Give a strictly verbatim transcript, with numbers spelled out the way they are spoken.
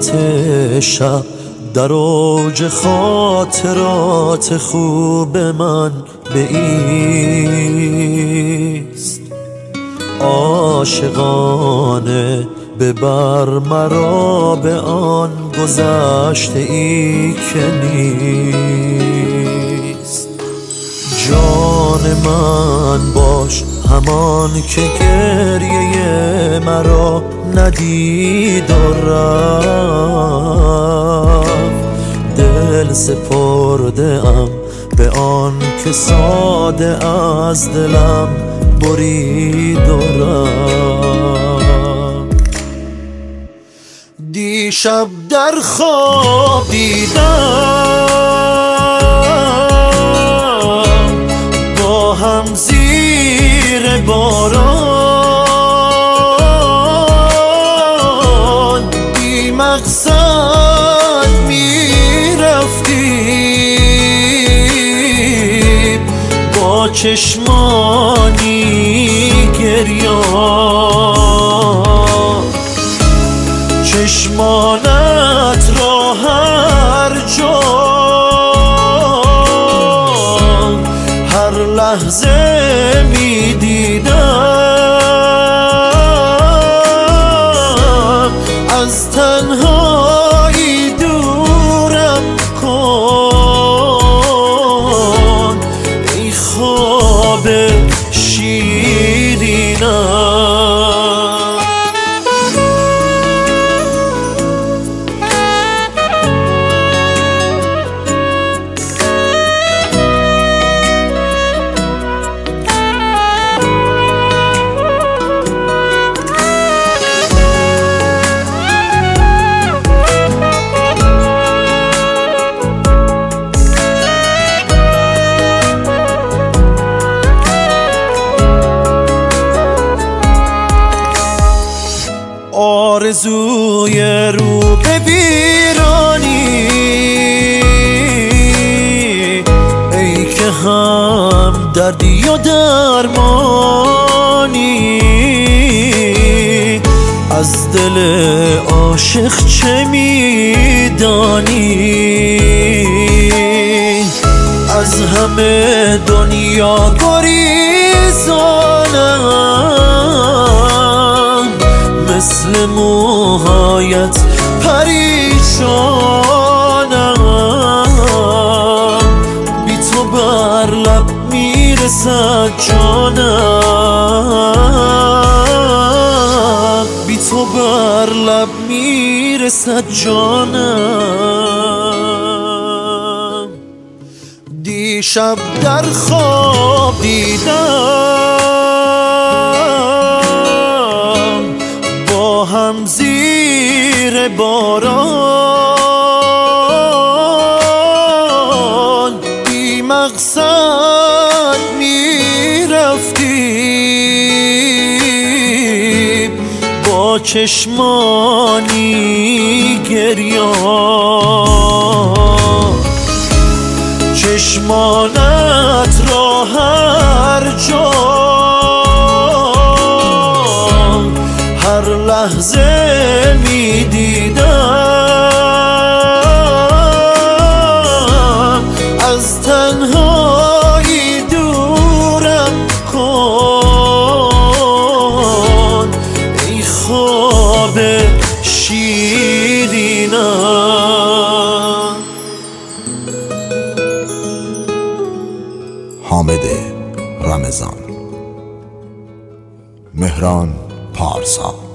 ظلمت شب در اوج خاطرات خوب من بایست. عاشقانه ببر مرا به آن گذشته ای که نیست. جان من باش همان که گریه مرا ندید و رفت. دل سپرده ام به آن که ساده از دلم برید و رفت. دیشب در خواب دیدم با هم زیر باران، بی مقصد می رفتیم با چشمانی گریان. چشمانت را هر جا هر لحظه می دیدم. از تنهایی دورم کن ای خواب شیرینم. آرزوی رو به ویرانی ای که هم دردی و درمانی. از دل عاشق چه میدانی؟ از همه دنیا گریزانم، مثل موهایت پریشانم. بی تو بر لب میرسد جانم، بی تو بر لب میرسد جانم. دیشب در خواب دیدم با هم زیر باران، بی مقصد می رفتیم با چشمانی گریان. چشمانت را هر جا هر لحظه می دیدم. از تنهایی دورم کن ای خواب شیرینم. حامد رمضان، مهران پارسا.